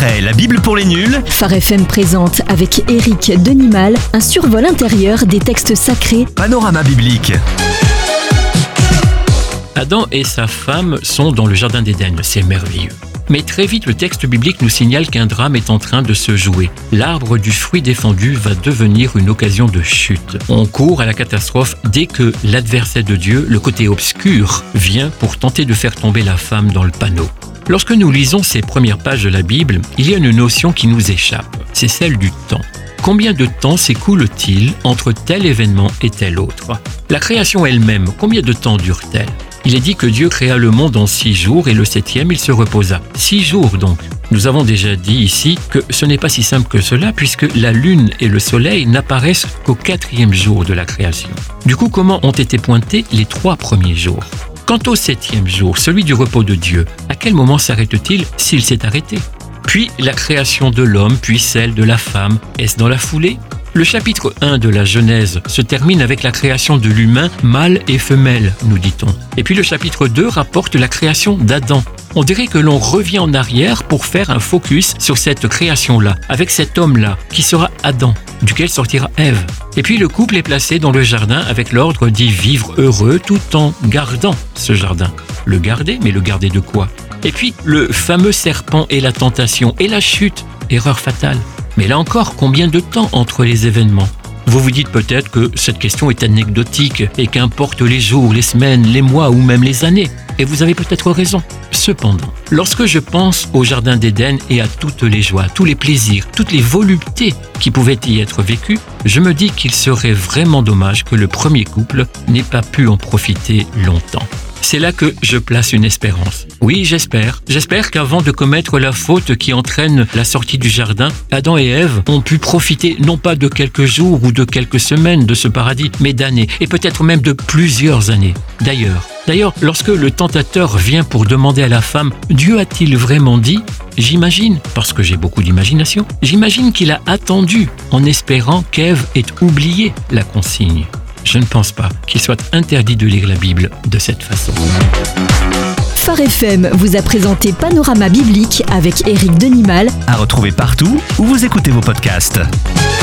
Après la Bible pour les nuls, Phare FM présente avec Éric Denimal un survol intérieur des textes sacrés. Panorama biblique. Adam et sa femme sont dans le jardin d'Éden, c'est merveilleux. Mais très vite, le texte biblique nous signale qu'un drame est en train de se jouer. L'arbre du fruit défendu va devenir une occasion de chute. On court à la catastrophe dès que l'adversaire de Dieu, le côté obscur, vient pour tenter de faire tomber la femme dans le panneau. Lorsque nous lisons ces premières pages de la Bible, il y a une notion qui nous échappe, c'est celle du temps. Combien de temps s'écoule-t-il entre tel événement et tel autre ? La création elle-même, combien de temps dure-t-elle ? Il est dit que Dieu créa le monde en 6 jours et le 7e, il se reposa. 6 jours donc. Nous avons déjà dit ici que ce n'est pas si simple que cela puisque la lune et le soleil n'apparaissent qu'au 4e jour de la création. Du coup, comment ont été pointés les 3 premiers jours ? Quant au 7e jour, celui du repos de Dieu, à quel moment s'arrête-t-il s'il s'est arrêté ? Puis la création de l'homme, puis celle de la femme, est-ce dans la foulée ? Le chapitre 1 de la Genèse se termine avec la création de l'humain, mâle et femelle, nous dit-on. Et puis le chapitre 2 rapporte la création d'Adam. On dirait que l'on revient en arrière pour faire un focus sur cette création-là, avec cet homme-là, qui sera Adam, duquel sortira Ève. Et puis le couple est placé dans le jardin avec l'ordre d'y vivre heureux tout en gardant ce jardin. Le garder, mais le garder de quoi ? Et puis le fameux serpent et la tentation et la chute, erreur fatale. Mais là encore, combien de temps entre les événements ? Vous vous dites peut-être que cette question est anecdotique et qu'importe les jours, les semaines, les mois ou même les années. Et vous avez peut-être raison. Cependant, lorsque je pense au jardin d'Éden et à toutes les joies, tous les plaisirs, toutes les voluptés qui pouvaient y être vécues, je me dis qu'il serait vraiment dommage que le premier couple n'ait pas pu en profiter longtemps. C'est là que je place une espérance. Oui, j'espère. J'espère qu'avant de commettre la faute qui entraîne la sortie du jardin, Adam et Ève ont pu profiter non pas de quelques jours ou de quelques semaines de ce paradis, mais d'années, et peut-être même de plusieurs années. D'ailleurs, lorsque le tentateur vient pour demander à la femme « Dieu a-t-il vraiment dit ?» J'imagine, parce que j'ai beaucoup d'imagination, j'imagine qu'il a attendu en espérant qu'Ève ait oublié la consigne. Je ne pense pas qu'il soit interdit de lire la Bible de cette façon. Phare FM vous a présenté Panorama biblique avec Éric Denimal. À retrouver partout où vous écoutez vos podcasts.